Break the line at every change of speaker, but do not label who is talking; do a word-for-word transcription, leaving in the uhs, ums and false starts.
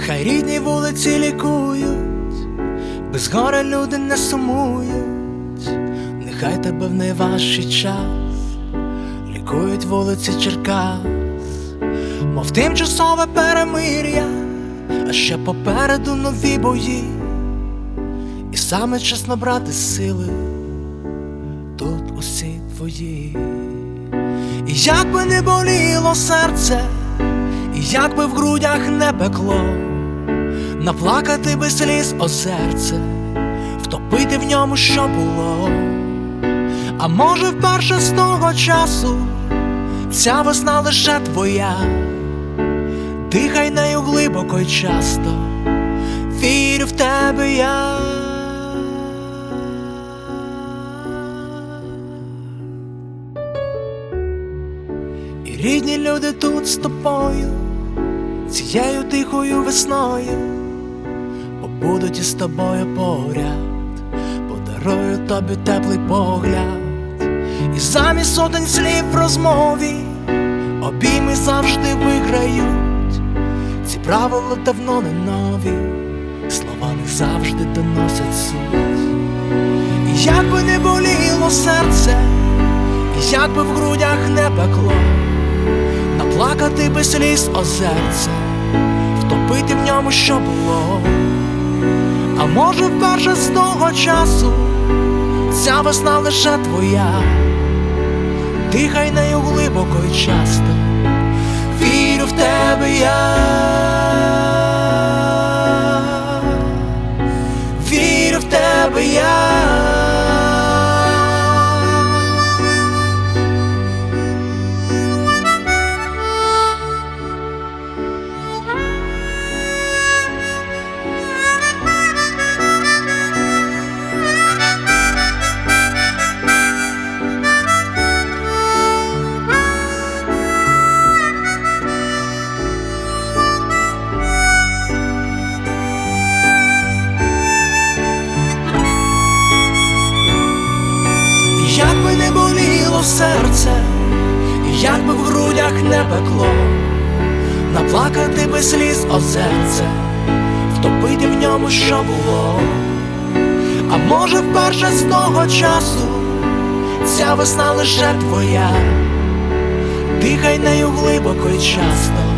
Хай рідні вулиці лікують, без горя люди не сумують. Нехай тебе в найважчий час лікують вулиці Черкас, мов тимчасове перемир'я, а ще попереду нові бої. І саме час набрати сили, тут усі твої. І як би не боліло серце, і як би в грудях не пекло, наплакати би сліз озерце, втопити в ньому, що було. А може вперше з того часу ця весна лише твоя. Дихай нею глибоко й часто, вірю в тебе я. І рідні люди тут з тобою, цією тихою весною, побудуть із тобою поряд, подарую тобі теплий погляд. І замість сотень слів в розмові обійми завжди виграють. Ці правила давно не нові, слова не завжди доносять суть. І як би не боліло серце, і як би в грудях не пекло, наплакати би сліз озерце, втопити в ньому, що було. А може вперше з того часу ця весна лише твоя. Дихай нею глибоко й часто, вірю в тебе я. Вірю в тебе я. Як би не боліло серце, і як би в грудях не пекло, наплакати би сліз озерце, втопити в ньому, що було. А може вперше з того часу ця весна лише твоя. Дихай нею глибоко й часто,